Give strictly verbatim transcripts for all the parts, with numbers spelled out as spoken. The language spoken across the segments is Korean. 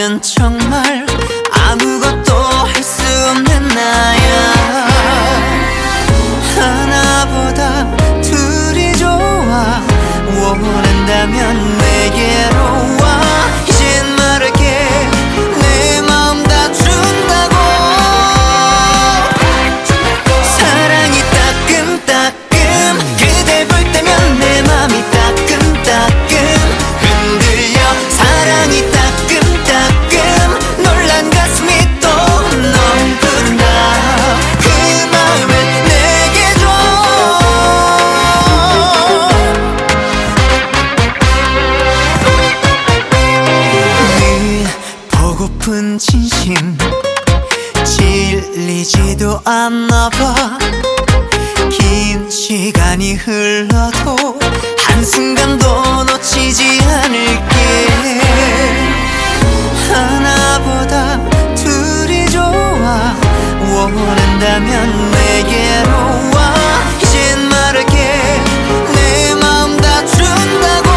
나는 정말 아무것도 할 수 없는 나야. 하나보다 둘이 좋아. 원한다면 내게로 와. 이젠 말할게. 내 마음 다 준다고. 사랑이 따끔따끔. 그댈 볼 때면 내 맘이 따끔따끔 흔들려. 사랑이 따끔따끔. 놀란 가슴이 또 널 부른다. 그 마음을 내게 줘. 늘 보고픈 진심 질리지도 않나 봐. 긴 시간이 흘러도 한순간도 놓치지 않을게. 하나보다 둘이 좋아. 원한다면 내게로 와. 이젠 말할게. 내 마음 다 준다고.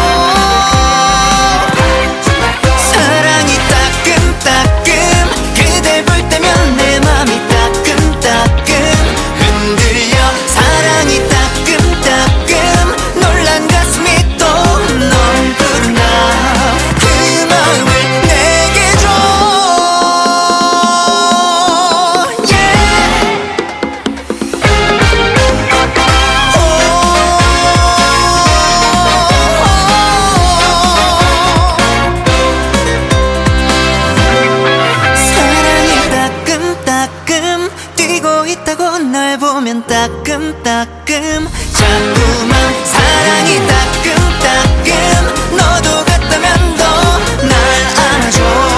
사랑이 따끔따끔. 그댈 볼 때면 내 맘이 따끔따끔 흔들려. 사랑이 따끔따끔. 놀란 가슴이 또 널 부른다. 그 마음을 내게 줘. yeah. 사랑이 따끔따끔 뛰고 있다고. 날 보면 따끔따끔. 자꾸만 사랑이 따끔따끔. 너도 같다면 너 날 안아줘.